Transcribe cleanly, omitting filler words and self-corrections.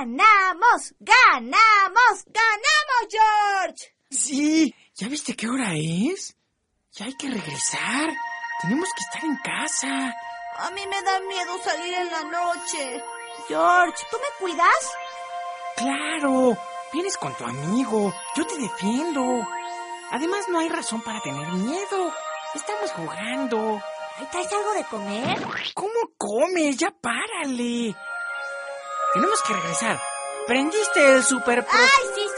¡Ganamos! ¡Ganamos! ¡Ganamos, George! Sí, ¿ya viste qué hora es? Ya hay que regresar. Tenemos que estar en casa. A mí me da miedo salir en la noche. George, ¿tú me cuidas? Claro, vienes con tu amigo. Yo te defiendo. Además, no hay razón para tener miedo. Estamos jugando. ¿Ahí traes algo de comer? ¿Cómo comes? Ya párale. Tenemos que regresar. ¿Prendiste el super... ¡Ay, sí!